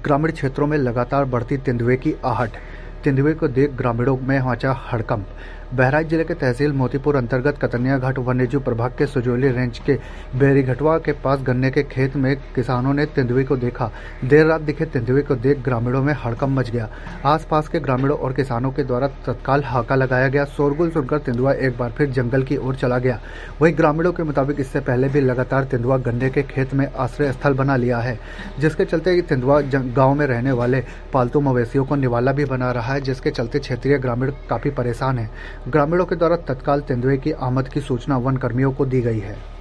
ग्रामीण क्षेत्रों में लगातार बढ़ती तेंदुए की आहट। तेंदुए को देख ग्रामीणों में मचा हड़कंप। बहराइच जिले के तहसील मोतीपुर अंतर्गत कतनिया घाट वन्यजीव प्रभाग के सुजोली रेंज के बेरीघटवा के पास गन्ने के खेत में किसानों ने तेंदुए को देखा। देर रात दिखे तेंदुए को देख ग्रामीणों में हड़कंप मच गया। आसपास के ग्रामीणों और किसानों के द्वारा तत्काल हाका लगाया गया। शोरगुल सुनकर तेंदुआ एक बार फिर जंगल की ओर चला गया। वहीं ग्रामीणों के मुताबिक इससे पहले भी लगातार तेंदुआ गन्ने के खेत में आश्रय स्थल बना लिया है, जिसके चलते तेंदुआ गाँव में रहने वाले पालतू मवेशियों को निवाला भी बना रहा है, जिसके चलते क्षेत्रीय ग्रामीण काफी परेशान हैं। ग्रामीणों के द्वारा तत्काल तेंदुए की आमद की सूचना वन कर्मियों को दी गई है।